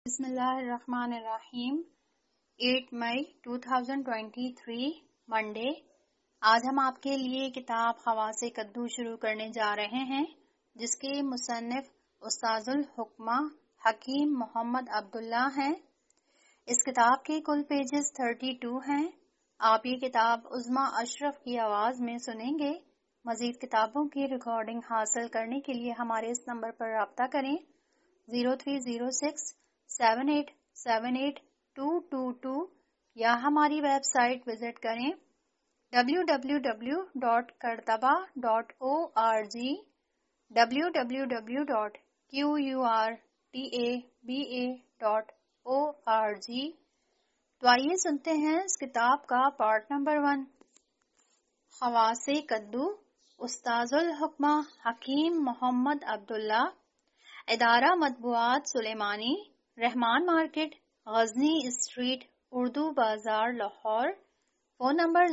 بسم اللہ الرحمن الرحیم 8 مئی 2023 منڈے۔ آج ہم آپ کے لیے کتاب خواص کدو شروع کرنے جا رہے ہیں، جس کے مصنف استاذ الحکمہ حکیم محمد عبداللہ ہیں۔ اس کتاب کے کل پیجز 32 ہیں۔ آپ یہ کتاب عظمیٰ اشرف کی آواز میں سنیں گے۔ مزید کتابوں کی ریکارڈنگ حاصل کرنے کے لیے ہمارے اس نمبر پر رابطہ کریں 0306787822 یا ہماری ویب سائٹ وزٹ کریں www.kurtaba.org www.qurtaba.org۔ تو آئیے سنتے ہیں اس کتاب کا پارٹ نمبر 1، خواص کدو، استاذ الحکمہ حکیم Muhammad Abdullah, Idara Matbuat Sulemani, Rehman market, Ghazni street, Urdu Bazaar, Lahore. Phone number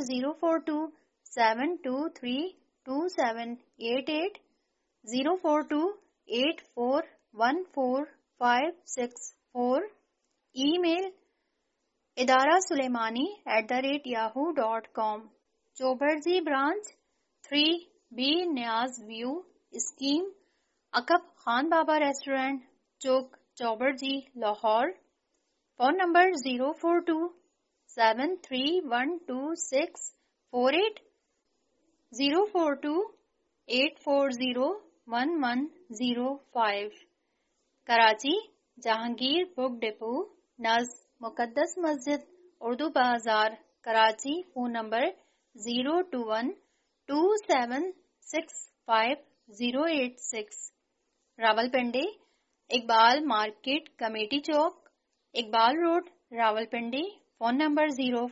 04272322788 04284145564۔ Email Idara Sulemani @yahoo.com۔ Chauburji branch 3B Niaz view scheme, عقب Khan Baba restaurant, Chowk Chauburji, Lahore. Phone number 04273124648 04284011105۔ Karachi Jahangir book depot نزد مقدس مسجد، Urdu Bazaar, Karachi. Phone number 02127658086۔ Rawalpindi Iqbal market committee Chowk, Iqbal road, Rawalpindi. Phone number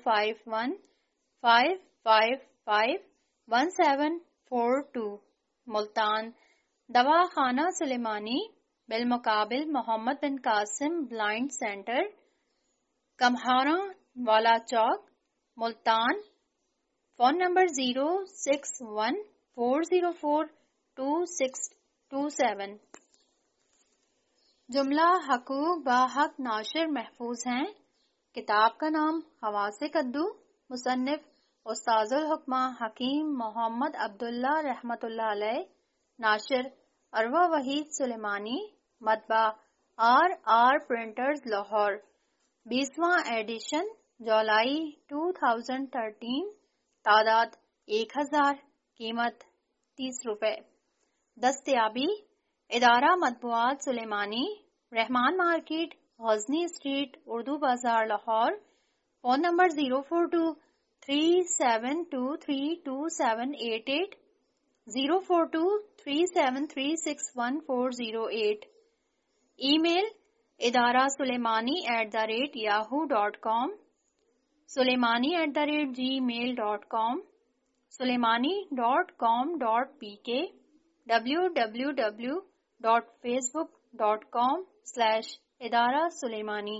05155551742۔ Multan Dawa Khana Sulemani بالمقابل محمد بن Qasim blind centre, Kumhara Wala Chowk, Multan. Phone number 06140422627۔ جملہ حقوق باحق ناشر محفوظ ہیں۔ کتاب کا نام خواص کدو، مصنف استاذ الحکمہ حکیم محمد عبداللہ رحمۃ اللہ علیہ، ناشر عروہ وحید سلیمانی، مطبع RR پرنٹرز لاہور۔ 20واں ایڈیشن، جولائی 2013، تعداد 1000، قیمت 30 روپے۔ دستیابی Idara Matbuat Sulemani, Rehman market, Ghazni street, Urdu Bazaar, Lahore. Phone number 04237232788 04237361408۔ Email Idara Sulemani @yahoo.com، سلیمانی@gmail.com، suleimani.com.pk، www.facebook.com/ادارہ سلیمانی۔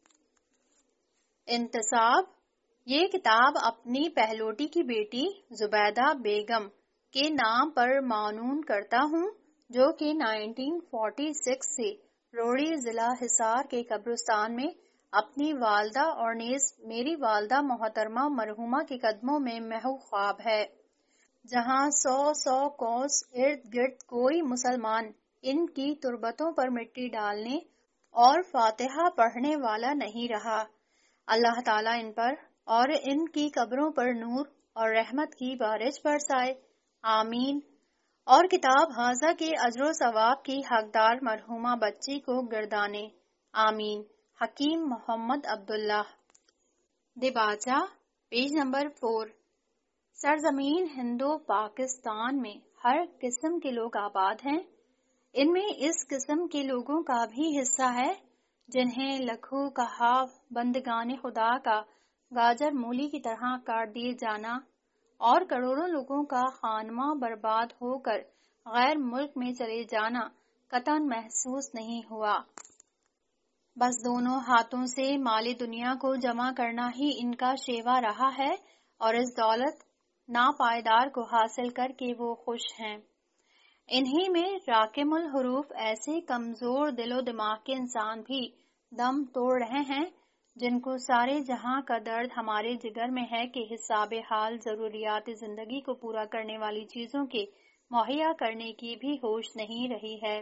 انتصاب یہ کتاب اپنی پہلوٹی کی بیٹی زبیدہ بیگم کے نام پر معنون کرتا ہوں، جو کہ 1946 سے روڑی ضلع حصار کے قبرستان میں اپنی والدہ اور نیز میری والدہ محترمہ مرحومہ کے قدموں میں محو خواب ہے، جہاں 100 کوس ارد گرد کوئی مسلمان ان کی تربتوں پر مٹی ڈالنے اور فاتحہ پڑھنے والا نہیں رہا۔ اللہ تعالیٰ ان پر اور ان کی قبروں پر نور اور رحمت کی بارش برسائے، آمین۔ اور کتاب ہاذا کے اجر و ثواب کی حقدار مرحومہ بچی کو گردانے، آمین۔ حکیم محمد عبداللہ۔ دیباچہ پیج نمبر 4۔ سرزمین ہندو پاکستان میں ہر قسم کے لوگ آباد ہیں۔ ان میں اس قسم کے لوگوں کا بھی حصہ ہے جنہیں لکھو کہاو بندگان خدا کا گاجر مولی کی طرح کاٹ دیے جانا اور کروڑوں لوگوں کا خانمہ برباد ہو کر غیر ملک میں چلے جانا قطعاً محسوس نہیں ہوا۔ بس دونوں ہاتھوں سے مال دنیا کو جمع کرنا ہی ان کا شیوا رہا ہے، اور اس دولت ناپائیدار کو حاصل کر کے وہ خوش ہیں۔ انہی میں راکم الحروف ایسے کمزور دل و دماغ کے انسان بھی دم توڑ رہے ہیں، جن کو سارے جہاں کا درد ہمارے جگر میں ہے کہ حساب حال ضروریات زندگی کو پورا کرنے والی چیزوں کے مہیا کرنے کی بھی ہوش نہیں رہی ہے۔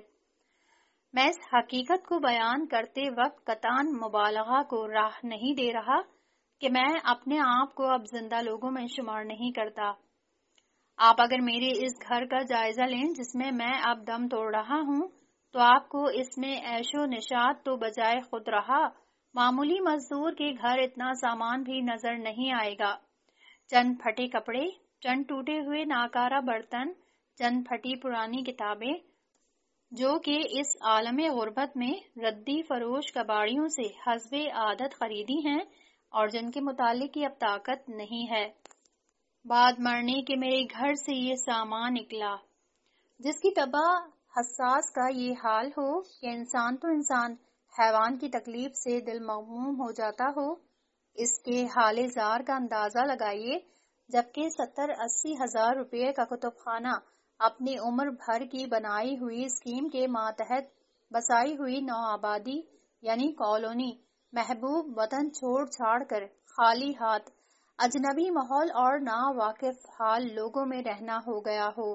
میں اس حقیقت کو بیان کرتے وقت قطعاً مبالغہ کو راہ نہیں دے رہا کہ میں اپنے آپ کو اب زندہ لوگوں میں شمار نہیں کرتا۔ آپ اگر میرے اس گھر کا جائزہ لیں جس میں میں اب دم توڑ رہا ہوں، تو آپ کو اس میں عیش و نشاط تو بجائے خود رہا معمولی مزدور کے گھر اتنا سامان بھی نظر نہیں آئے گا۔ چند پھٹے کپڑے، چند ٹوٹے ہوئے ناکارہ برتن، چند پھٹی پرانی کتابیں، جو کہ اس عالم غربت میں ردی فروش کباڑیوں سے حسب عادت خریدی ہیں اور جن کے متعلق کی اب طاقت نہیں ہے۔ بعد مرنے کے میرے گھر سے یہ سامان نکلا۔ جس کی طبع حساس کا یہ حال ہو کہ انسان تو انسان حیوان کی تکلیف سے دل مغموم ہو جاتا ہو، اس کے حال زار کا اندازہ لگائیے، جبکہ 70-80 ہزار روپے کا کتب خانہ اپنی عمر بھر کی بنائی ہوئی اسکیم کے ماتحت بسائی ہوئی نو آبادی یعنی کالونی محبوب وطن چھوڑ چھاڑ کر خالی ہاتھ اجنبی ماحول اور نا واقف حال لوگوں میں رہنا ہو گیا ہو،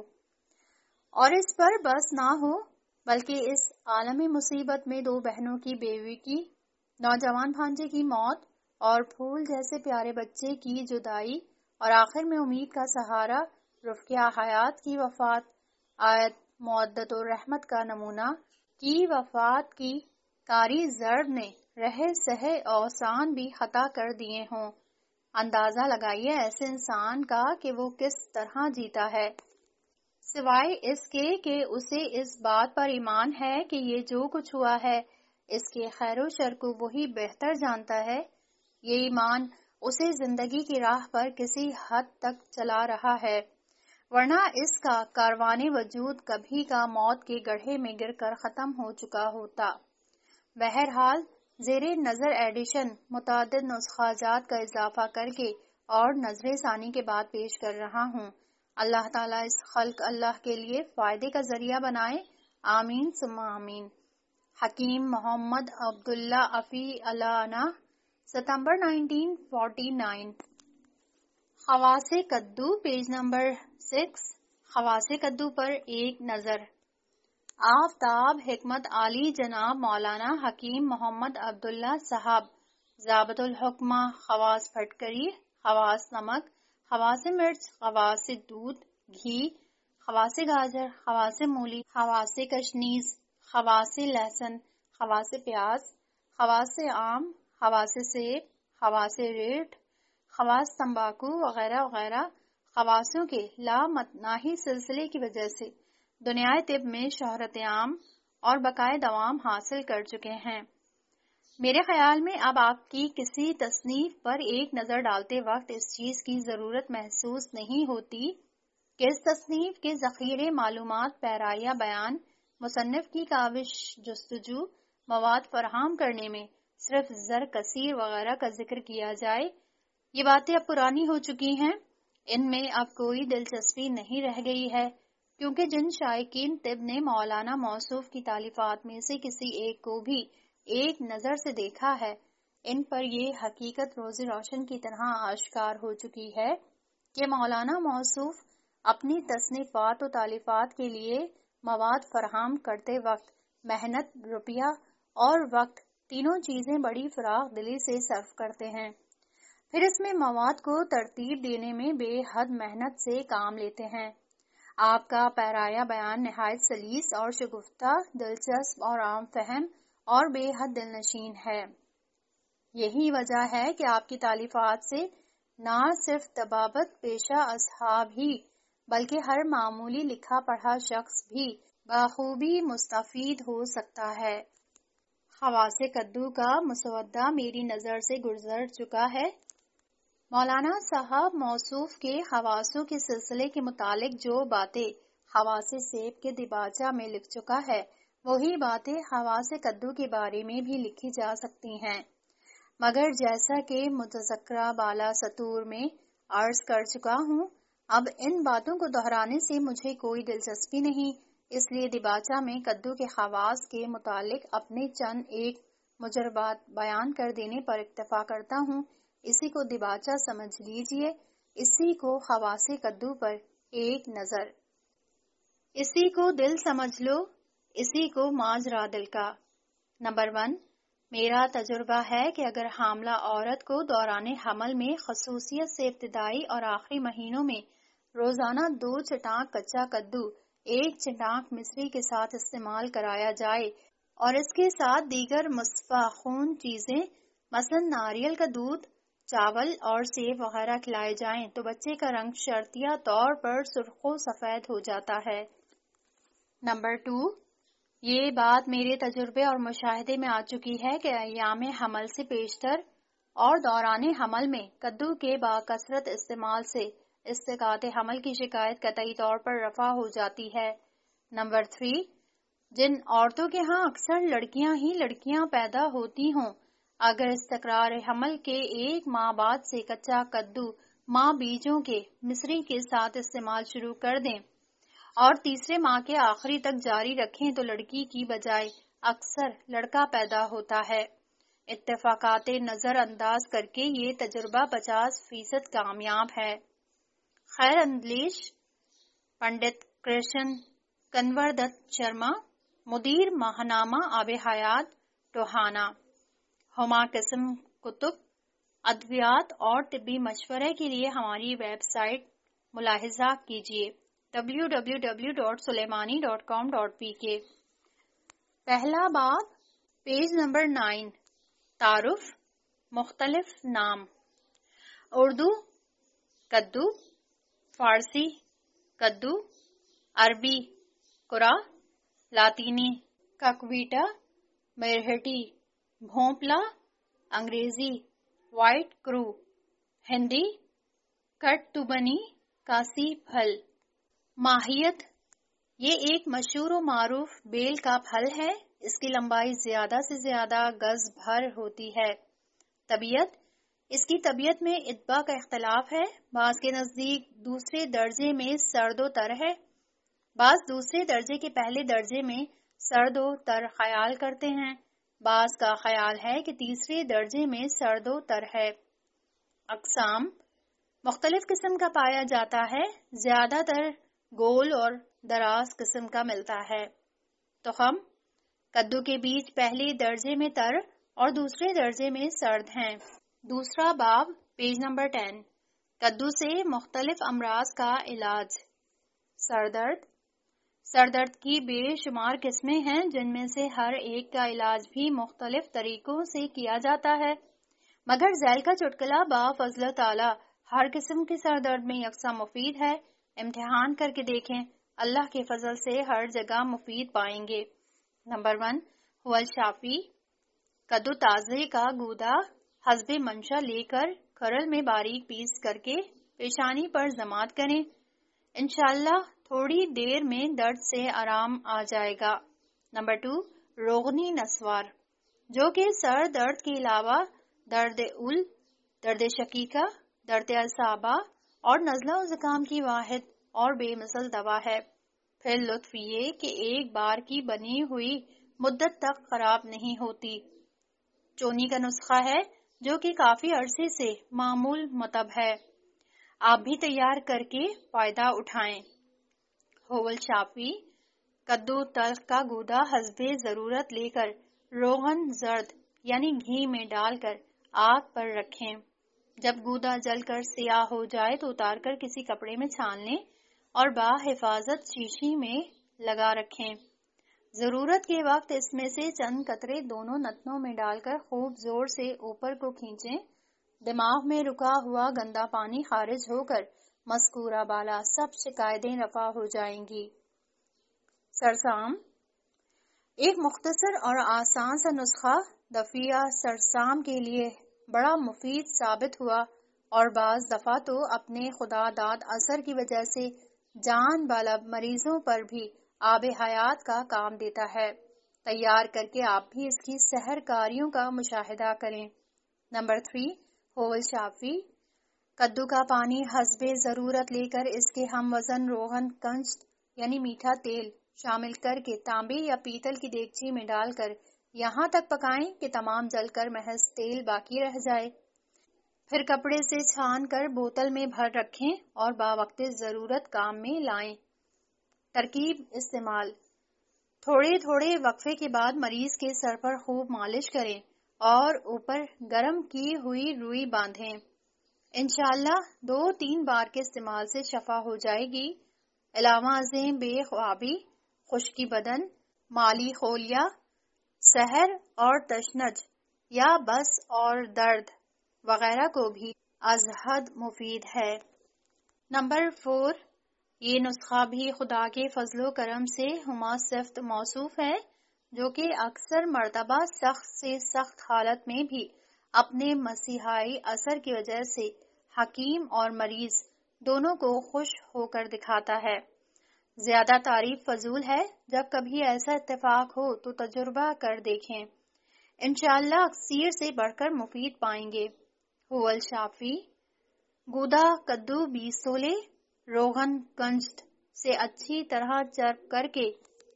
اور اس پر بس نہ ہو بلکہ اس عالمی مصیبت میں 2 بہنوں کی بیوی کی، نوجوان بھانجے کی موت اور پھول جیسے پیارے بچے کی جدائی، اور آخر میں امید کا سہارا رفقہ حیات کی وفات، آیت مودت و رحمت کا نمونہ کی وفات کی کاری ضرب نے رہے سہے اوسان بھی خطا کر دیے ہوں۔ اندازہ لگائیے ایسے انسان کا کہ وہ کس طرح جیتا ہے، سوائے اس کے کہ اسے اس بات پر ایمان ہے کہ یہ جو کچھ ہوا ہے اس کے خیر و شر کو وہی بہتر جانتا ہے۔ یہ ایمان اسے زندگی کی راہ پر کسی حد تک چلا رہا ہے، ورنہ اس کا کاروان وجود کبھی کا موت کے گڑھے میں گر کر ختم ہو چکا ہوتا۔ بہرحال زیر نظر ایڈیشن متعدد نسخہ جات کا اضافہ کر کے اور نظر ثانی کے بعد پیش کر رہا ہوں۔ اللہ تعالیٰ اس خلق اللہ کے لیے فائدے کا ذریعہ بنائے، آمین ثم آمین۔ حکیم محمد عبداللہ افی علانہ، ستمبر 1949۔ خواص کدو، پیج نمبر 6۔ خواص کدو پر ایک نظر۔ آفتاب حکمت عالی جناب مولانا حکیم محمد عبداللہ صاحب، ضابط الحکمہ، خواص پھٹکری، خواص نمک، خواص مرچ، خواص دودھ گھی، خواص گاجر، خواص مولی، خواص کشنیز، خواص لہسن، خواص پیاز، خواص آم، خواص سیب، خواص ریٹھ، خواص تمباکو وغیرہ وغیرہ خواصوں کے لامتناہی سلسلے کی وجہ سے دنیائے طب میں شہرت عام اور بقائے دوام حاصل کر چکے ہیں۔ میرے خیال میں اب آپ کی کسی تصنیف پر ایک نظر ڈالتے وقت اس چیز کی ضرورت محسوس نہیں ہوتی کہ اس تصنیف کے ذخیرے معلومات پیرایہ بیان مصنف کی کاوش جستجو مواد فراہم کرنے میں صرف زر کثیر وغیرہ کا ذکر کیا جائے۔ یہ باتیں اب پرانی ہو چکی ہیں، ان میں اب کوئی دلچسپی نہیں رہ گئی ہے، کیونکہ جن شائقین طب نے مولانا موصوف کی تالیفات میں سے کسی ایک کو بھی ایک نظر سے دیکھا ہے، ان پر یہ حقیقت روز روشن کی طرح آشکار ہو چکی ہے کہ مولانا موصوف اپنی تصنیفات و تالیفات کے لیے مواد فراہم کرتے وقت محنت، روپیہ اور وقت تینوں چیزیں بڑی فراخ دلی سے صرف کرتے ہیں، پھر اس میں مواد کو ترتیب دینے میں بے حد محنت سے کام لیتے ہیں۔ آپ کا پیرایہ بیان نہایت سلیس اور شگفتہ، دلچسپ اور عام فہم اور بے حد دلنشین ہے۔ یہی وجہ ہے کہ آپ کی تالیفات سے نہ صرف طبابت پیشہ اصحاب ہی بلکہ ہر معمولی لکھا پڑھا شخص بھی بخوبی مستفید ہو سکتا ہے۔ خواص کدو کا مسودہ میری نظر سے گزر چکا ہے۔ مولانا صاحب موصوف کے خواصوں کے سلسلے کے متعلق جو باتیں خواص سیب کے دیباچہ میں لکھ چکا ہے، وہی باتیں خواص کدو کے بارے میں بھی لکھی جا سکتی ہیں، مگر جیسا کہ متذکرہ بالا سطور میں عرض کر چکا ہوں، اب ان باتوں کو دہرانے سے مجھے کوئی دلچسپی نہیں، اس لیے دیباچہ میں کدو کے خواص کے متعلق اپنے چند ایک مجربات بیان کر دینے پر اکتفا کرتا ہوں۔ اسی کو دباچہ سمجھ لیجئے، اسی کو خواص کدو پر ایک نظر، اسی کو دل سمجھ لو، اسی کو ماجرا دل کا۔ نمبر 1، میرا تجربہ ہے کہ اگر حاملہ عورت کو دوران حمل میں خصوصیت سے ابتدائی اور آخری مہینوں میں روزانہ 2 چٹانک کچا کدو 1 چٹانک مصری کے ساتھ استعمال کرایا جائے اور اس کے ساتھ دیگر مصفا خون چیزیں مثلا ناریل کا دودھ، چاول اور سیب وغیرہ کھلائے جائیں تو بچے کا رنگ شرطیہ طور پر سرخ و سفید ہو جاتا ہے۔ نمبر 2، یہ بات میرے تجربے اور مشاہدے میں آ چکی ہے کہ ایام حمل سے بیشتر اور دوران حمل میں کدو کے باکثرت استعمال سے اسقاط حمل کی شکایت قطعی طور پر رفع ہو جاتی ہے۔ نمبر 3، جن عورتوں کے ہاں اکثر لڑکیاں ہی لڑکیاں پیدا ہوتی ہوں، اگر استقرار حمل کے 1 ماہ بعد سے کچا کدو ماں بیجوں کے مصری کے ساتھ استعمال شروع کر دیں اور تیسرے ماہ کے آخری تک جاری رکھیں تو لڑکی کی بجائے اکثر لڑکا پیدا ہوتا ہے۔ اتفاقات نظر انداز کر کے یہ تجربہ 50% کامیاب ہے۔ خیر اندلیش، پنڈت کرشن کنور دت شرما، مدیر ماہنامہ آب حیات ٹوہانہ۔ ہما قسم کتب، ادویات اور طبی مشورے کے لیے ہماری ویب سائٹ ملاحظہ کیجیے www.suleimani.com.pk۔ پہلا باب، پیج نمبر 9، تعارف، مختلف نام۔ اردو کدو، فارسی کدو، عربی کرا، لاطینی کاکویٹا، مرہٹی بھونپلا، انگریزی وائٹ کرو، ہندی کٹتوبنی کاسی پھل۔ ماہیت، یہ ایک مشہور و معروف بیل کا پھل ہے، اس کی لمبائی زیادہ سے زیادہ گز بھر ہوتی ہے۔ طبیعت، اس کی طبیعت میں اتباع کا اختلاف ہے، بعض کے نزدیک دوسرے درجے میں سرد و تر ہے، بعض دوسرے درجے کے پہلے درجے میں سرد و تر خیال کرتے ہیں، بعض کا خیال ہے کہ تیسرے درجے میں سرد و تر ہے۔ اقسام، مختلف قسم کا پایا جاتا ہے، زیادہ تر گول اور دراز قسم کا ملتا ہے۔ تخم، کدو کے بیج پہلے درجے میں تر اور دوسرے درجے میں سرد ہیں۔ دوسرا باب، پیج نمبر 10، کدو سے مختلف امراض کا علاج۔ سردرد، سردرد کی بے شمار قسمیں ہیں جن میں سے ہر ایک کا علاج بھی مختلف طریقوں سے کیا جاتا ہے، مگر ذیل کا چٹکلا با فضل تعالی ہر قسم کے سردرد میں یکساں مفید ہے۔ امتحان کر کے دیکھیں، اللہ کے فضل سے ہر جگہ مفید پائیں گے۔ نمبر 1، ہول شافی، کدو تازے کا گودا حسب منشا لے کر کھرل میں باریک پیس کر کے پیشانی پر ضماد کریں، انشاءاللہ تھوڑی دیر میں درد سے آرام آ جائے گا۔ نمبر 2، روغنی نسوار، جو کہ سر درد کے علاوہ درد اول، درد شقیقہ، درد اعصابہ اور نزلہ و زکام کی واحد اور بے مثل دوا ہے۔ پھر لطف یہ کہ ایک بار کی بنی ہوئی مدت تک خراب نہیں ہوتی۔ چونی کا نسخہ ہے جو کہ کافی عرصے سے معمول مطب ہے، آپ بھی تیار کر کے فائدہ اٹھائیں۔ ہول شافی، کدو تلخ کا گودا حسب ضرورت لے کر روغن زرد یعنی گھی میں ڈال کر آگ پر رکھیں، جب گودا جل کر سیاہ ہو جائے تو اتار کر کسی کپڑے میں چھان لیں اور بحفاظت شیشی میں لگا رکھیں۔ ضرورت کے وقت اس میں سے چند قطرے دونوں نتنوں میں ڈال کر خوب زور سے اوپر کو کھینچیں، دماغ میں رکا ہوا گندا پانی خارج ہو کر مذکورہ بالا سب شکایتیں رفع ہو جائیں گی۔ سرسام، ایک مختصر اور آسان سا نسخہ دفیہ سرسام کے لیے بڑا مفید ثابت ہوا اور بعض دفعہ تو اپنے خدا داد اثر کی وجہ سے جان بلب مریضوں پر بھی آب حیات کا کام دیتا ہے۔ تیار کر کے آپ بھی اس کی سحر کاریوں کا مشاہدہ کریں۔ نمبر 3، ہول شافی، کدو کا پانی حسب ضرورت لے کر اس کے ہم وزن روغن کنچ یعنی میٹھا تیل شامل کر کے تانبے یا پیتل کی دیگچی میں ڈال کر یہاں تک پکائیں کہ تمام جل کر محض تیل باقی رہ جائے۔ پھر کپڑے سے چھان کر بوتل میں بھر رکھیں اور باوقت ضرورت کام میں لائیں۔ ترکیب استعمال: تھوڑے تھوڑے وقفے کے بعد مریض کے سر پر خوب مالش کریں اور اوپر گرم کی ہوئی روئی باندھیں۔ انشاءاللہ 2-3 بار کے استعمال سے شفا ہو جائے گی۔ علاوہ ازیں بے خوابی، خشکی بدن، مالی خولیا، سحر اور تشنج یا بس اور درد وغیرہ کو بھی از حد مفید ہے۔ نمبر 4، یہ نسخہ بھی خدا کے فضل و کرم سے ہما صفت موصوف ہے جو کہ اکثر مرتبہ سخت سے سخت حالت میں بھی اپنے مسیحائی اثر کی وجہ سے حکیم اور مریض دونوں کو خوش ہو کر دکھاتا ہے۔ زیادہ تعریف فضول ہے، جب کبھی ایسا اتفاق ہو تو تجربہ کر دیکھیں، انشاءاللہ اکثیر سے بڑھ کر مفید پائیں گے۔ هو الشافی: گودا کدو 20 تولے روغن گنجت سے اچھی طرح چرب کر کے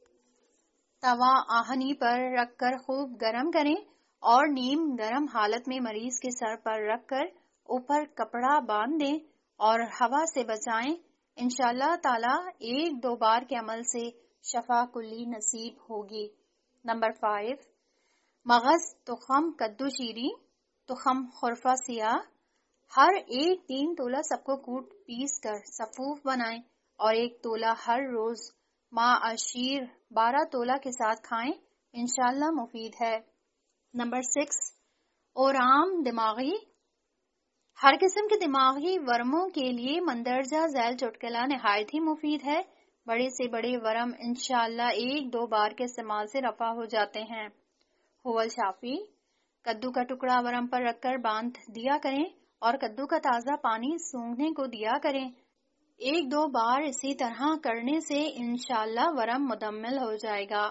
توا آہنی پر رکھ کر خوب گرم کریں اور نیم گرم حالت میں مریض کے سر پر رکھ کر اوپر کپڑا باندھ دیں اور ہوا سے بچائیں۔ انشاءاللہ تعالی 1-2 بار کے عمل سے شفا کلی نصیب ہوگی۔ نمبر 5، مغز تخم کدو شیریں تخم خرفہ سیاہ ہر 1-3 تولہ سب کو کوٹ پیس کر سفوف بنائیں اور 1 تولہ ہر روز ماء عشیر 12 تولہ کے ساتھ کھائیں، انشاءاللہ مفید ہے۔ نمبر 6، اورام دماغی: ہر قسم کے دماغی ورموں کے لیے مندرجہ ذیل چٹکلا نہایت ہی مفید ہے۔ بڑے سے بڑے ورم انشاءاللہ 1-2 بار کے استعمال سے رفع ہو جاتے ہیں۔ هو الشافی: کدو کا ٹکڑا ورم پر رکھ کر باندھ دیا کریں اور کدو کا تازہ پانی سونگھنے کو دیا کریں۔ 1-2 بار اسی طرح کرنے سے انشاءاللہ ورم مدمل ہو جائے گا۔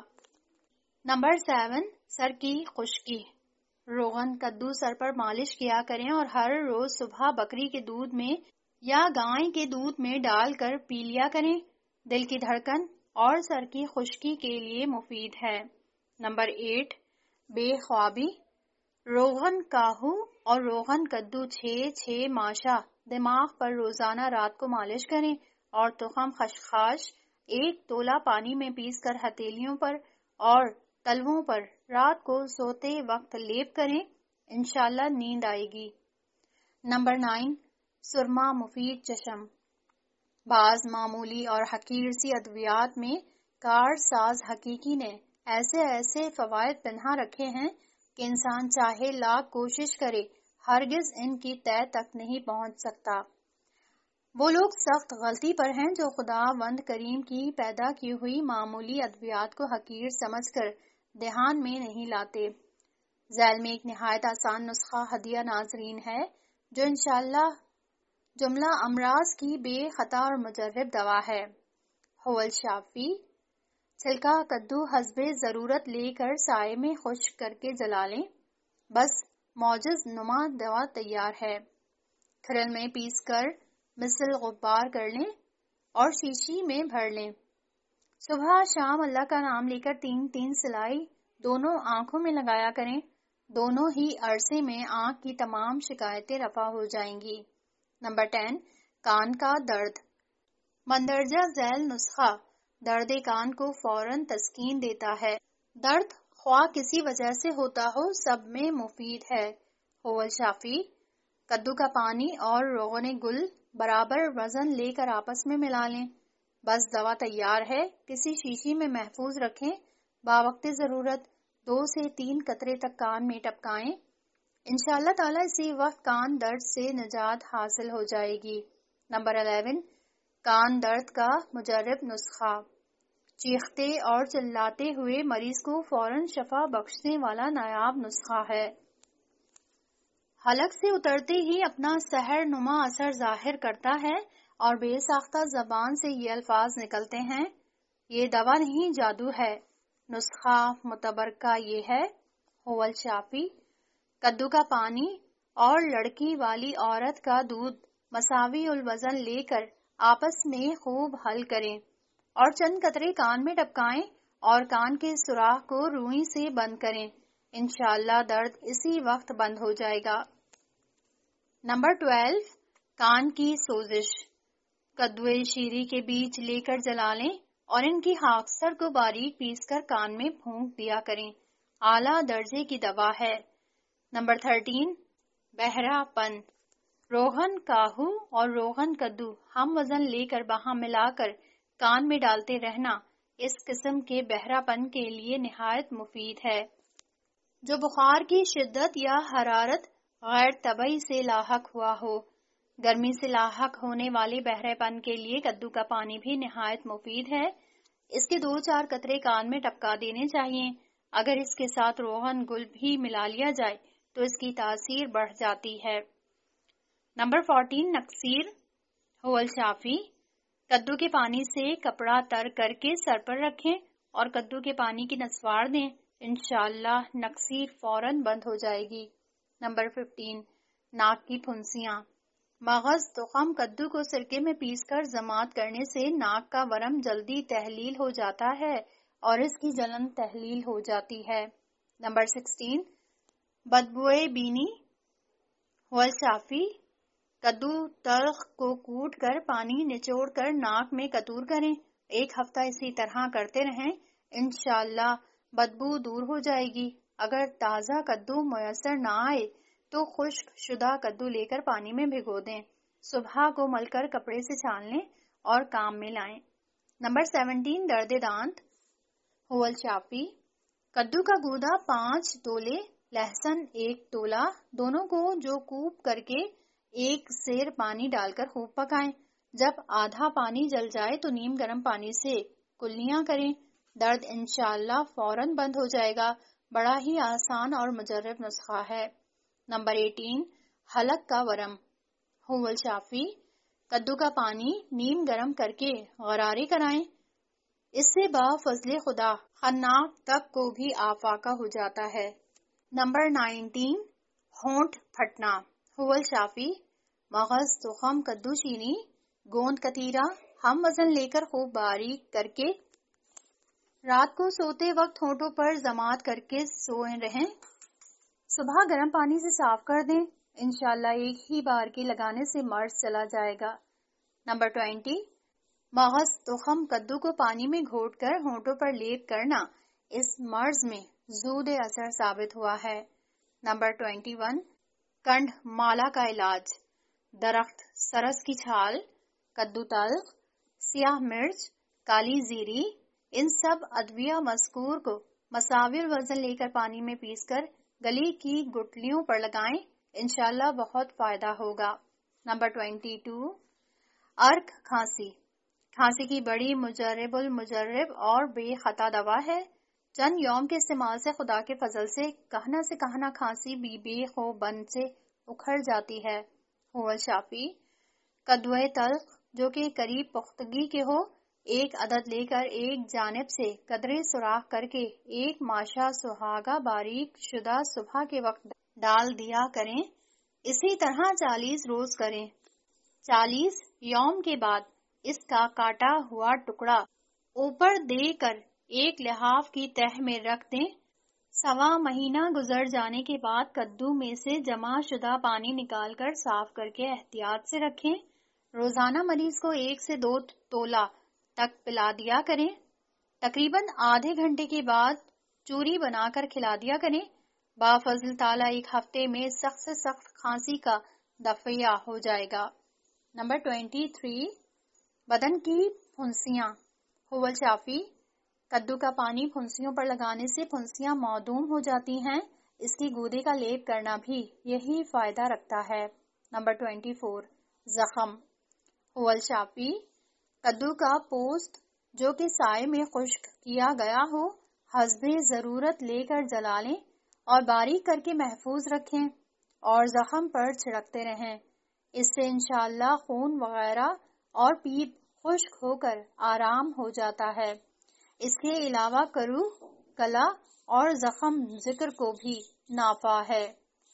نمبر 7، سر کی خشکی: روغن کدو سر پر مالش کیا کریں اور ہر روز صبح بکری کے دودھ میں یا گائے کے دودھ میں ڈال کر پی لیا کریں، دل کی دھڑکن اور سر کی خشکی کے لیے مفید ہے۔ نمبر 8، بے خوابی: روغن کاہو اور روغن کدو 6 ماشا دماغ پر روزانہ رات کو مالش کریں اور تخم خشخاش 1 تولہ پانی میں پیس کر ہتھیلیوں پر اور تلووں پر رات کو سوتے وقت لیپ کریں، انشاءاللہ نیند آئے گی۔ نمبر 9، سرما مفید چشم: بعض معمولی اور حقیر سی ادویات میں کار ساز حقیقی نے ایسے فوائد پنہا رکھے ہیں کہ انسان چاہے لاکھ کوشش کرے ہرگز ان کی تہ تک نہیں پہنچ سکتا۔ وہ لوگ سخت غلطی پر ہیں جو خدا وند کریم کی پیدا کی ہوئی معمولی ادویات کو حقیر سمجھ کر دھیان میں نہیں لاتے۔ ذیل میں ایک نہایت آسان نسخہ ہدیہ ناظرین ہے جو انشاءاللہ جملہ امراض کی بے خطا اور مجرب دوا ہے۔ هو الشافی: چھلکا کدو حسب ضرورت لے کر سائے میں خشک کر کے جلا لیں، بس معجز نما دوا تیار ہے۔ کھرل میں پیس کر مثل غبار کر لیں اور شیشی میں بھر لیں۔ صبح شام اللہ کا نام لے کر 3 سلائی دونوں آنکھوں میں لگایا کریں، دونوں ہی عرصے میں آنکھ کی تمام شکایتیں رفع ہو جائیں گی۔ نمبر 10، کان کا درد: مندرجہ ذیل نسخہ درد کان کو فوراً تسکین دیتا ہے۔ درد خواہ کسی وجہ سے ہوتا ہو سب میں مفید ہے۔ هو الشافی: کدو کا پانی اور روغن گل برابر وزن لے کر آپس میں ملا لیں، بس دوا تیار ہے۔ کسی شیشی میں محفوظ رکھیں، باوقت ضرورت 2 سے 3 قطرے تک کان میں ٹپکائیں، انشاءاللہ تعالی اسی وقت کان درد سے نجات حاصل ہو جائے گی۔ نمبر 11، کان درد کا مجرب نسخہ: چیختے اور چلاتے ہوئے مریض کو فوراً شفا بخشنے والا نایاب نسخہ ہے۔ حلق سے اترتے ہی اپنا سحر نما اثر ظاہر کرتا ہے اور بے ساختہ زبان سے یہ الفاظ نکلتے ہیں، یہ دوا نہیں جادو ہے۔ نسخہ متبرکہ یہ ہے: هو الشافی: کدو کا پانی اور لڑکی والی عورت کا دودھ مساوی الوزن لے کر آپس میں خوب حل کریں اور چند قطرے کان میں ٹپکائیں اور کان کے سوراخ کو روئی سے بند کریں۔ انشاءاللہ درد اسی وقت بند ہو جائے گا۔ نمبر 12، کان کی سوزش۔ کدوئے شیری کے بیج لے کر جلا لیں اور ان کی خاکستر کو باریک پیس کر کان میں پھونک دیا کریں۔ اعلیٰ درجے کی دوا ہے۔ نمبر 13، بہرا پن۔ روغن کاہو اور روغن کدو ہم وزن لے کر باہم ملا کر کان میں ڈالتے رہنا اس قسم کے بہرا پن کے لیے نہایت مفید ہے۔ جو بخار کی شدت یا حرارت غیر طبعی سے لاحق ہوا ہو، گرمی سے لاحق ہونے والے بہرے پن کے لیے کدو کا پانی بھی نہایت مفید ہے۔ اس کے 2-4 قطرے کان میں ٹپکا دینے چاہیے۔ اگر اس کے ساتھ روغن گل بھی ملا لیا جائے تو اس کی تاثیر بڑھ جاتی ہے۔ نمبر 14، نکسیر هو الشافی۔ کدو کے پانی سے کپڑا تر کر کے سر پر رکھیں اور کدو کے پانی کی نسوار دیں، انشاءاللہ نکسیر فوراً بند ہو جائے گی۔ نمبر 15، ناک کی پھنسیاں۔ مغز تخم کدو کو سرکے میں پیس کر ضماد کرنے سے ناک کا ورم جلدی تحلیل ہو جاتا ہے اور اس کی جلن تحلیل ہو جاتی ہے۔ نمبر 16، بدبوئے بینی هو الشافی۔ کدو تلخ کو کوٹ کر پانی نچوڑ کر ناک میں قطور کریں۔ 1 ہفتہ اسی طرح کرتے رہیں، انشاءاللہ بدبو دور ہو جائے گی۔ اگر تازہ کدو میسر نہ آئے تو خشک شدہ کدو لے کر پانی میں بھگو دیں، صبح کو مل کر کپڑے سے چھان لیں اور کام میں لائیں۔ نمبر 17، درد دانت هو الشافی۔ کدو کا گودا 5 تولے، لہسن 1 تولہ، دونوں کو جو کوپ کر کے 1 سیر پانی ڈال کر خوب پکائیں۔ جب آدھا پانی جل جائے تو نیم گرم پانی سے کلیاں کریں، درد انشاءاللہ فوراً بند ہو جائے گا۔ بڑا ہی آسان اور مجرب نسخہ ہے۔ نمبر 18، حلق کا ورم هو الشافی۔ کدو کا پانی نیم گرم کر کے غرارے کرائیں، اس سے با فضل خدا خناق تک کو بھی آفاقہ ہو جاتا ہے۔ نمبر 19، ہونٹ پھٹنا هو الشافی۔ مغز تخم کدو چینی گوند کتیرا ہم وزن لے کر خوب باریک کر کے رات کو سوتے وقت ہونٹوں پر ضماد کر کے سوئے رہیں، صبح گرم پانی سے صاف کر دیں، انشاءاللہ ایک ہی بار کے لگانے سے مرض چلا جائے گا۔ نمبر 20، مغز تخم کدو کو پانی میں گھوٹ کر ہونٹوں پر لیپ کرنا اس مرض میں زود اثر ثابت ہوا ہے۔ نمبر 21، کنڈ مالا کا علاج۔ درخت سرس کی چھال، کدو تلخ، سیاہ مرچ، کالی زیری، ان سب ادویہ مذکور کو مساوی الوزن لے کر پانی میں پیس کر گلے کی گٹلیوں پر لگائیں، انشاءاللہ بہت فائدہ ہوگا۔ نمبر 22، ارک کھانسی۔ کھانسی کی بڑی مجرب المجرب اور بے خطا دوا ہے۔ چند یوم کے استعمال سے خدا کے فضل سے کہنا کھانسی بھی بے خو بن سے اکھڑ جاتی ہے۔ هو الشافی۔ کدوئے تلخ جو کہ قریب پختگی کے ہو 1 عدد لے کر ایک جانب سے قدرے سوراخ کر کے 1 ماشا سہاگا باریک شدہ صبح کے وقت ڈال دیا کریں، اسی طرح 40 روز کریں۔ 40 یوم کے بعد اس کا کاٹا ہوا ٹکڑا اوپر دے کر ایک لحاف کی تہ میں رکھ دیں۔ 1.25 مہینہ گزر جانے کے بعد کدو میں سے جمع شدہ پانی نکال کر صاف کر کے احتیاط سے رکھیں۔ روزانہ مریض کو 1 سے 2 تولہ تک پلا دیا کریں۔ تقریباً آدھے گھنٹے کے بعد چوری بنا کر کھلا دیا کریں۔ بافضل تعالیٰ 1 ہفتے میں سخت سے سخت کھانسی کا دفعہ ہو جائے گا۔ نمبر 23، بدن کی پھنسیاں هو الشافی۔ کدو کا پانی پھنسیوں پر لگانے سے پھنسیاں معدوم ہو جاتی ہیں، اس کی گودے کا لیپ کرنا بھی یہی فائدہ رکھتا ہے۔ نمبر 24، زخم هو الشافی۔ کدو کا پوست جو کہ سائے میں خشک کیا گیا ہو حسب ضرورت لے کر جلا لیں اور باریک کر کے محفوظ رکھیں اور زخم پر چھڑکتے رہیں، اس سے انشاءاللہ خون وغیرہ اور پیپ خشک ہو کر آرام ہو جاتا ہے۔ اس کے علاوہ کرو، کلا اور زخم ذکر کو بھی نافع ہے۔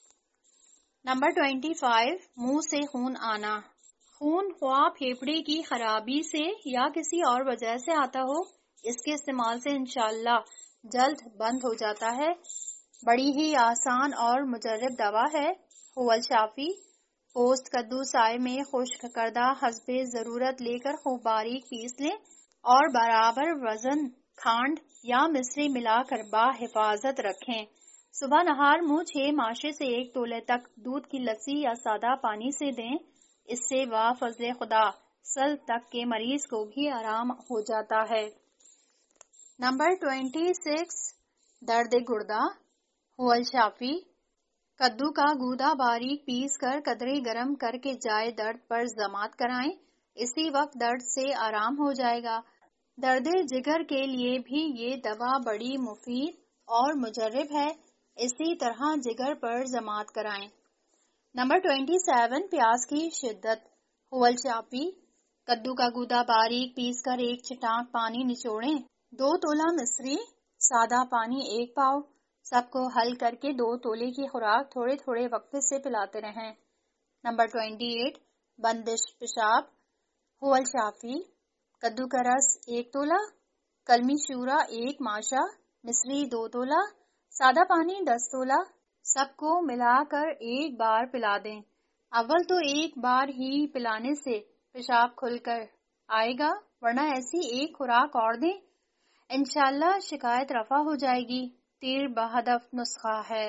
نمبر 25، منہ سے خون آنا۔ خون خواہ پھیپھڑے کی خرابی سے یا کسی اور وجہ سے آتا ہو، اس کے استعمال سے انشاءاللہ جلد بند ہو جاتا ہے۔ بڑی ہی آسان اور مجرب دوا ہے۔ هو الشافی۔ پوست کدو سائے میں خشک کردہ حسب ضرورت لے کر خوب باریک پیس لیں اور برابر وزن کھانڈ یا مصری ملا کر بحفاظت رکھیں۔ صبح نہار منہ 6 ماشے سے 1 تولے تک دودھ کی لسی یا سادہ پانی سے دیں۔ اس سے فضل خدا سل تک کے مریض کو بھی آرام ہو جاتا ہے۔ نمبر 26 درد گردہ۔ هو الشافی۔ کدو کا گودا باریک پیس کر قدرے گرم کر کے جائے درد پر ضماد کرائیں، اسی وقت درد سے آرام ہو جائے گا۔ درد جگر کے لیے بھی یہ دوا بڑی مفید اور مجرب ہے، اسی طرح جگر پر ضماد کرائیں۔ نمبر 27 پیاس کی شدت۔ هو الشافی۔ کدو کا گودا باریک پیس کر 1 چٹانک پانی نچوڑیں، 2 تولہ مصری سادہ پانی 1 پاؤ، سب کو حل کر کے 2 تولے کی خوراک تھوڑے تھوڑے وقت سے پلاتے رہیں۔ نمبر 28 بندش پیشاب۔ هو الشافی۔ کدو کا رس 1 تولہ، کلمی شورا 1 ماشا، مصری 2 تولہ، سادہ پانی 10 تولہ، سب کو ملا کر ایک بار پلا دیں۔ اول تو ایک بار ہی پلانے سے پیشاب کھل کر آئے گا، ورنہ ایسی ایک خوراک اور دیں، انشاءاللہ شکایت رفع ہو جائے گی۔ تیر بہدف نسخہ ہے۔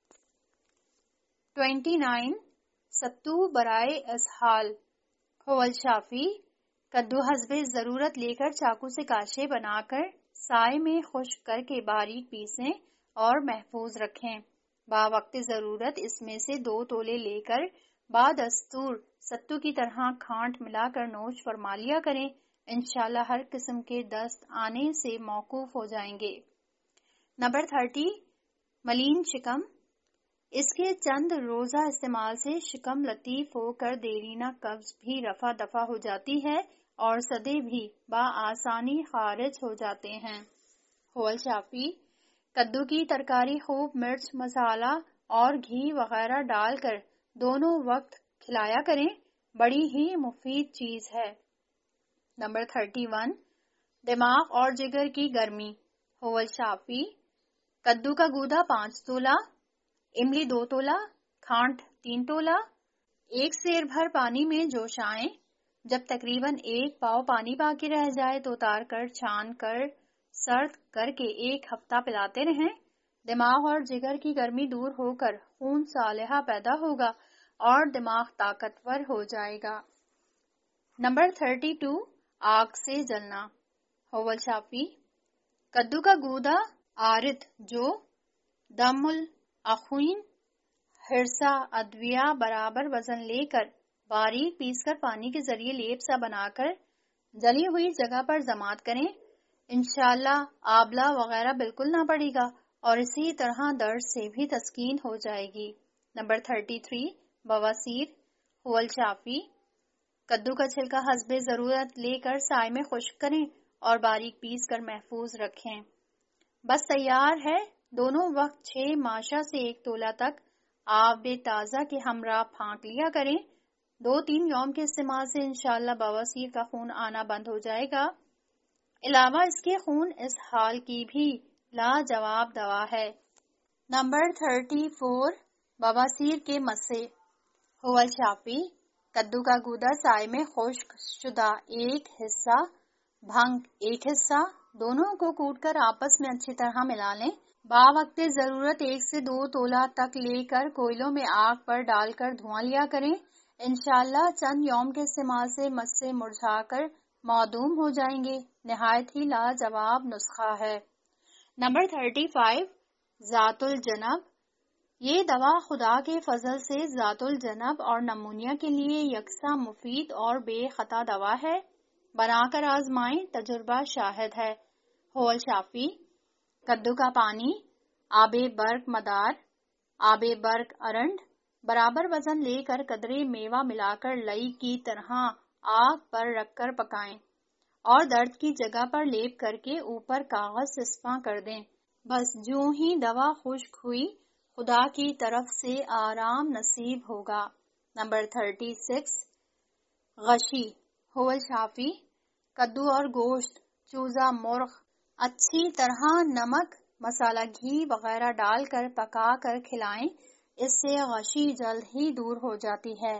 29 ستو برائے اسہال۔ هو الشافی۔ کدو حسب ضرورت لے کر چاقو سے کاشے بنا کر سائے میں خشک کر کے باریک پیسیں اور محفوظ رکھیں۔ وقت ضرورت اس میں سے 2 تولے لے کر دستور ستو کی طرح کھانٹ ملا کر نوش فرما لیا کریں، انشاءاللہ ہر قسم کے دست آنے سے موقوف ہو جائیں گے۔ Number 30 million شکم۔ اس کے چند روزہ استعمال سے شکم لطیف ہو کر دیرینہ قبض بھی رفع دفع ہو جاتی ہے اور صدے بھی بآسانی خارج ہو جاتے ہیں۔ هو الشافی۔ کدو کی ترکاری خوب مرچ مسالہ اور گھی وغیرہ ڈال کر دونوں وقت کھلایا کریں، بڑی ہی مفید چیز ہے۔ نمبر 31 دماغ اور جگر کی گرمی۔ هو الشافی۔ کدو کا گودا 5 تولہ، املی 2 تولہ، کھانٹ 3 تولہ، 1 سیر بھر پانی میں جوشائیں، جب تقریباً 1 پاؤ پانی باقی رہ جائے تو اتار کر چھان کر سرد کر کے 1 ہفتہ پلاتے رہیں، دماغ اور جگر کی گرمی دور ہو کر خون صالحہ پیدا ہوگا اور دماغ طاقتور ہو جائے گا۔ نمبر 32 آگ سے جلنا۔ هو الشافی۔ کدو کا گودا عارض جو دم الاخوین ہرسہ ادویہ برابر وزن لے کر باریک پیس کر پانی کے ذریعے لیپ سا بنا کر جلی ہوئی جگہ پر ضماد کریں، انشاءاللہ آبلہ وغیرہ بالکل نہ پڑے گا اور اسی طرح درد سے بھی تسکین ہو جائے گی۔ نمبر 33 بواسیر۔ هو الشافی۔ کدو کا چھلکا حسب ضرورت لے کر سائے میں خشک کریں اور باریک پیس کر محفوظ رکھیں۔ بس تیار ہے، دونوں وقت 6 ماشا سے 1 تولہ تک آب تازہ کے ہمراہ پھانک لیا کریں، 2-3 یوم کے استعمال سے انشاءاللہ بواسیر کا خون آنا بند ہو جائے گا۔ علاوہ اس کے خون اسہال کی بھی لاجواب دوا ہے۔ نمبر 34 بواسیر کے مسئلے۔ هو الشافی۔ کدو کا گودا سائے میں خشک شدہ 1 حصہ، بھنگ 1 حصہ، دونوں کو کوٹ کر آپس میں اچھی طرح ملا لیں، وقت ضرورت 1 سے 2 تولہ تک لے کر کوئلوں میں آگ پر ڈال کر دھواں لیا کریں، انشاءاللہ چند یوم کے استعمال سے مسے مرجھا کر معدوم ہو جائیں گے، نہایت ہی لاجواب نسخہ ہے۔ نمبر 35 ذات الجنب۔ یہ دوا خدا کے فضل سے ذات الجنب اور نمونیا کے لیے یکساں مفید اور بے خطا دوا ہے، بنا کر آزمائیں، تجربہ شاہد ہے۔ هو الشافی۔ کدو کا پانی، آب برگ مدار، آب برگ ارنڈ برابر وزن لے کر قدرے میوہ ملا کر لئی کی طرح آگ پر رکھ کر پکائیں اور درد کی جگہ پر لیپ کر کے اوپر کاغذ سسپاں کر دیں، بس جوں ہی دوا خشک ہوئی خدا کی طرف سے آرام نصیب ہوگا۔ نمبر 36 غشی۔ هو الشافی۔ کدو اور گوشت، چوزا، مرغ، اچھی طرح نمک، مسالہ، گھی وغیرہ ڈال کر پکا کر کھلائیں، اس سے غشی جلد ہی دور ہو جاتی ہے۔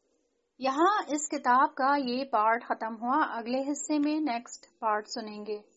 یہاں اس کتاب کا یہ پارٹ ختم ہوا، اگلے حصے میں نیکسٹ پارٹ سنیں گے۔